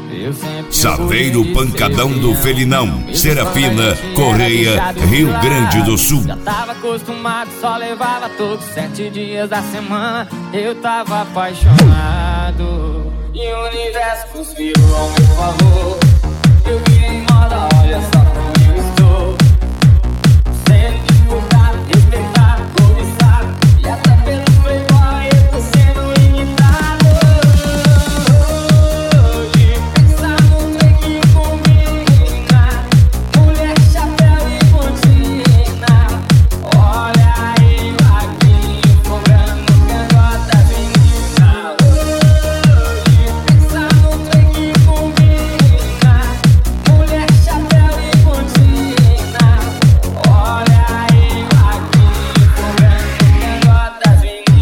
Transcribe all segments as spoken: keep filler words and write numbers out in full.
Saveiro Pancadão do Felinão, Serafina, Correia, Rio Grande do Sul. Já tava acostumado, só levava todos sete dias da semana. Eu tava apaixonado e o universo conspirou ao meu favor. Eu vi em moda, olha só como eu estou, sendo divulgado, respeitado, cobiçado, e até pelo playboy eu tô sendo imitado. Hoje, pensar no trem que combina, mulher, chapéu e botina. Olha aí, vaguinho, cobrando cangotas, menina. Hoje, pensar no trem que combina, mulher, chapéu e botina. Olha aí, vaguinho, cobrando cangotas, menina.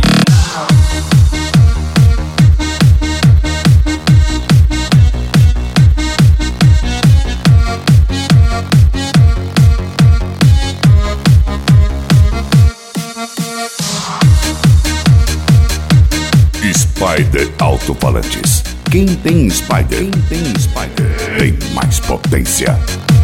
Spider Alto-Falantes. Quem tem Spider, quem tem Spider, tem mais potência.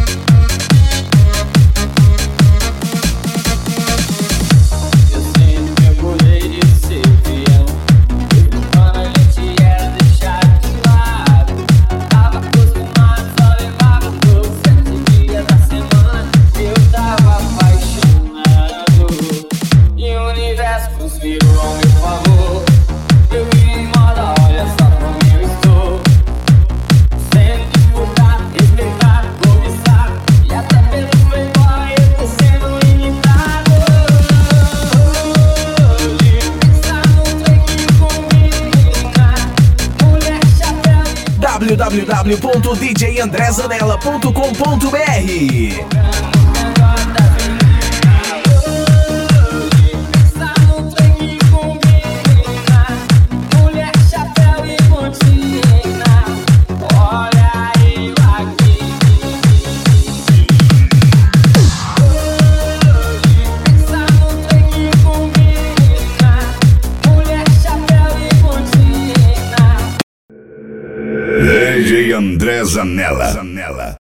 Eu sempre mergulhei de ser fiel, mesmo quando a gente era deixado de lado. Tava acostumado, só levava todos sete dias da semana. Eu tava apaixonado e o universo conspirou ao meu favor. Eu vi em moda, olha só como eu estou, sendo divulgado, respeitado, cobiçado, e até pelo playboy eu tô sendo imitado. Hoje, pensar no trem que combina, mulher, chapéu e w w w ponto d j andré zanella ponto com ponto b r. pensar no trem que combina, mulher, chapéu e botina. Olha aí, vaguinho. Pensar no trem que combina, mulher, chapéu e botina. D J André Zanella.